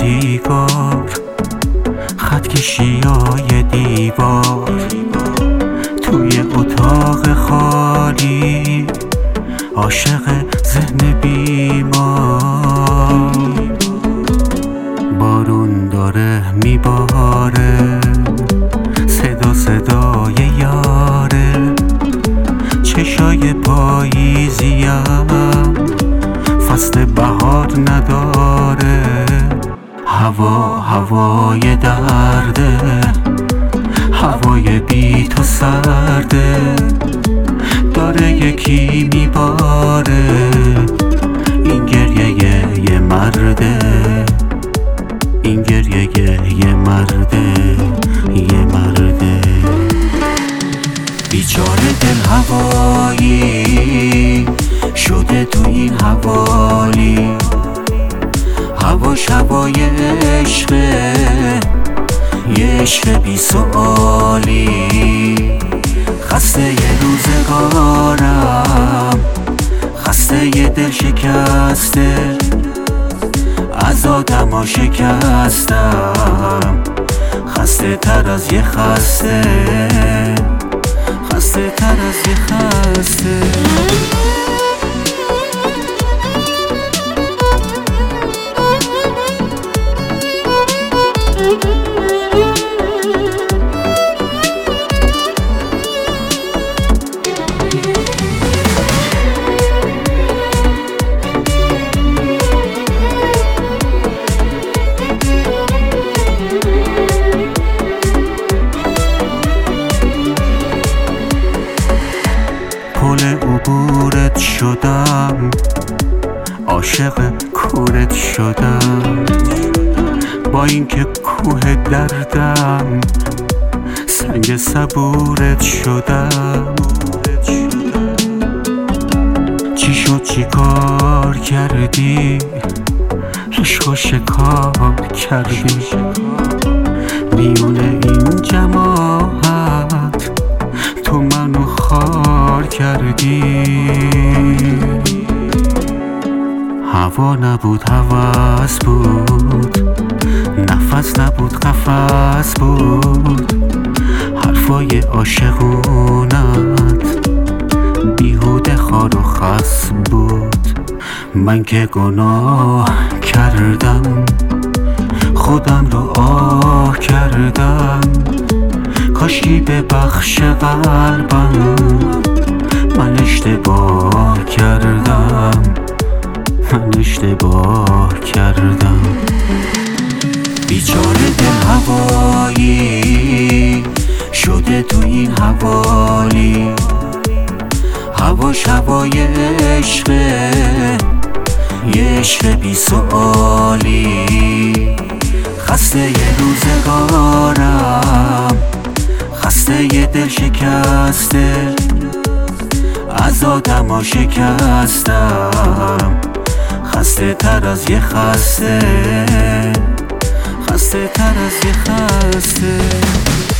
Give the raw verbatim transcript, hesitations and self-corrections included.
سیگار، خط کشیای دیوار، توی اتاق خالی، عاشق ذهن بیمار. بارون داره میباره، صدا صدای یاره، چشای پاییزیم فصل بهار نداره. هوا هوای درده، هوای بی تو سرده، داره یکی میباره. این گریه یه مرده، این گریه یه مرده، یه مرده. بیچاره دل هوایی شده تو این حوالی، هواش هوای عشقه، یه عشق بی سؤالی. خسته یه روزگارم، خسته یه دل شکسته، از آدما شکستم، خسته تر از یه خسته، خسته تر از یه خسته. پل عبورت شدم، عاشق کورت شدم، با اینکه کوه دردم سنگ صبورت شدم. چی شد چی کار کردی، عشقو شکار کردی، میونه این جماعت تو منو خار کردی. هوا نبود هوس بود، نفس نبود قفس بود، حرفای عاشقونت بیهوده خار و خس بود. من که گناه کردم، خودم رو آه کردم، کاشکی ببخش قلبم، من اشتباه کردم، من اشتباه کردم. بیچاره دل هوایی شده تو این حوالی، هواش هوای عشقه، یه عشق بی سؤالی. خسته یه روزگارم، خسته یه دل شکسته، از آدما شکستم، خسته تر از یه خسته، خسته تر از یه خسته.